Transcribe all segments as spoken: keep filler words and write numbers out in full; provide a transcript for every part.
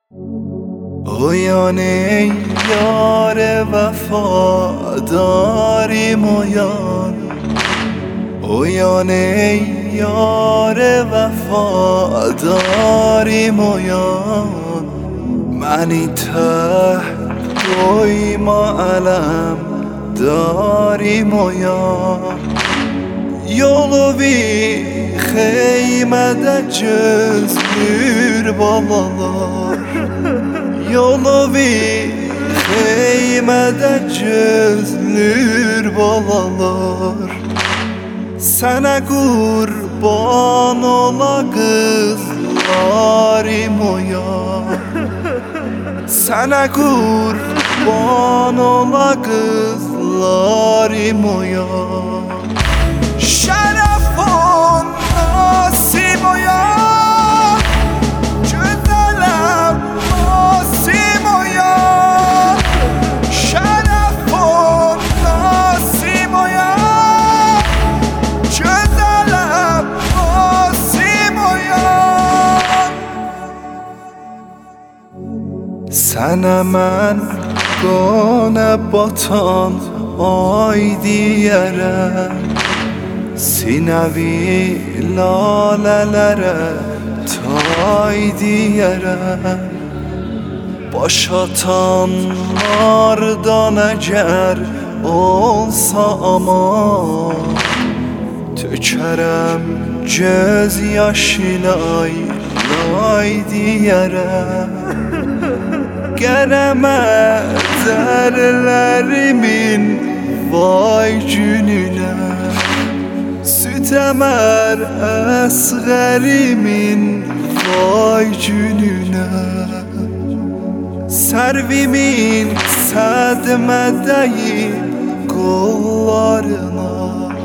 اویان ای یار وفاداریم اویان اویان ای یار وفاداریم اویان منی ته دوی ما علم داریم اویان Yolu bir kıymada cüzlür balalar Yolu bir kıymada cüzlür balalar Sana kurban ola kızlarım oyan Sana kurban ola kızlarım oyan Şerefon nasip oyan Güzelem nasip oyan Şerefon nasip oyan Güzelem nasip oyan Sana mən qona batan ay diyərəm Sinəvi lalələrə tay diyərəm Başatanlardan əgər olsa aman Tökərəm göz yaşına lay diyərəm Qərəmə zərlərimin vay gününə Süt-əmər əsğərimin vay gününə Sərvimin sədmədəyim qollarına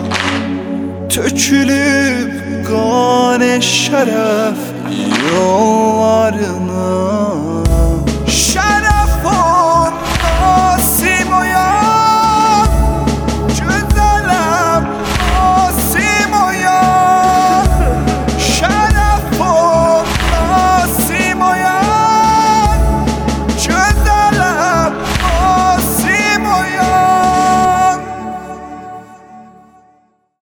Tökülüb qan-ı şərəf yollarına